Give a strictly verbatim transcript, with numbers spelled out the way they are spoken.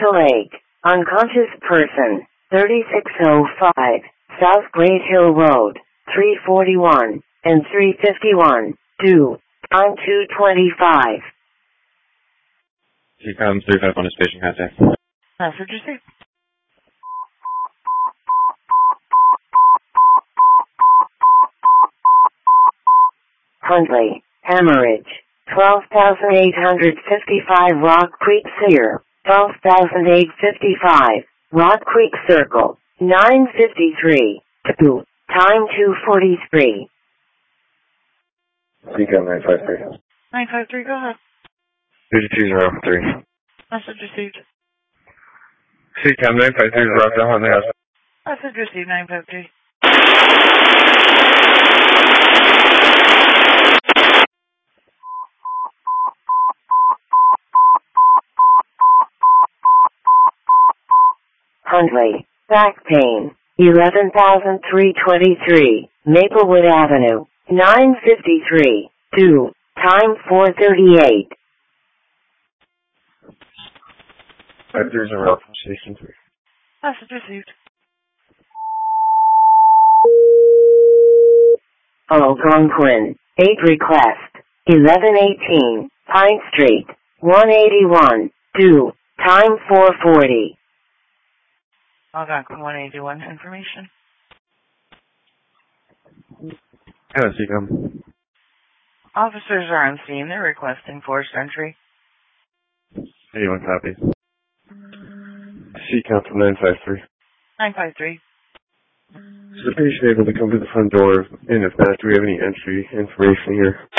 Crystal Lake. Unconscious person. thirty-six oh five. South Great Hill Road. three forty-one and three fifty-one. Due. Time two twenty-five. She comes three five one to station contact. Message received. Huntley. Hemorrhage. twelve thousand eight hundred fifty-five Rock Creek Sear. twelve thousand eight hundred fifty-five. Rock Creek Circle. nine fifty-three. two. Time two forty-three. C CAM nine five three. nine five three, go ahead. thirty-two zero three. Message received. C CAM nine five three, Rockdale Huntley House. Message received, nine five three. Huntley. Back pain. eleven thousand three hundred twenty-three. Maplewood Avenue. nine fifty-three. two. Time four thirty-eight. five three zero from station three. Message received. Algonquin. eight request. eleven eighteen. Pine Street. one eighty-one. two. Time four forty. Algonquin one eighty-one, information. Hello, C CAM. Officers are on scene. They're requesting forced entry. eighty-one copy. C CAM from nine five three. nine five three. Is the patient able to come to the front door? And if not, do we have any entry information here?